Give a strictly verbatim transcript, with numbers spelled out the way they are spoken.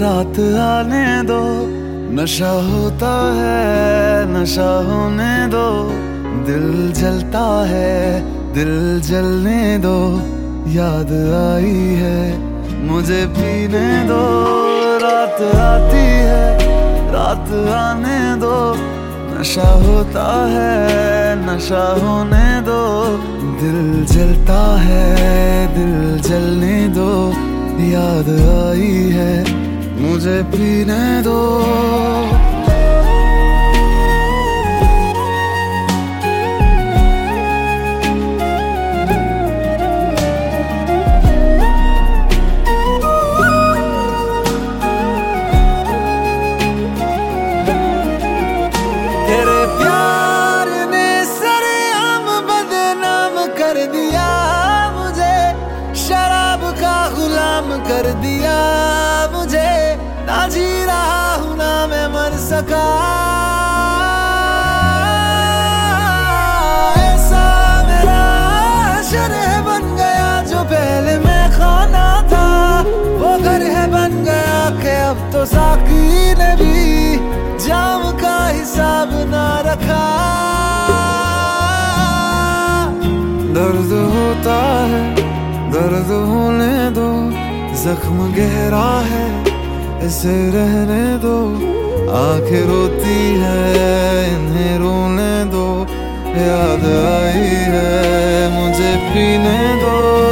रात आने दो, नशा होता है नशा होने दो, दिल जलता है दिल जलने दो, याद आई है मुझे पीने दो। रात आती है रात आने दो, नशा होता है नशा होने दो, दिल जलता है दिल जलने दो, याद आई है मुझे पीने दो। तेरे प्यार ने सरेआम बदनाम कर दिया मुझे, शराब का गुलाम कर दिया मुझे, ना जी रहा हूं ना मैं मर सका। ऐसा मेरा शर है बन गया जो पहले मैं खाना था, वो घर है बन गया कि अब तो साकी ने भी जाम का हिसाब ना रखा। दर्द होता है दर्द होने दो, जख्म गहरा है इसे रहने दो, आंखें रोती है इन्हें रोने दो, याद आई है मुझे पीने दो।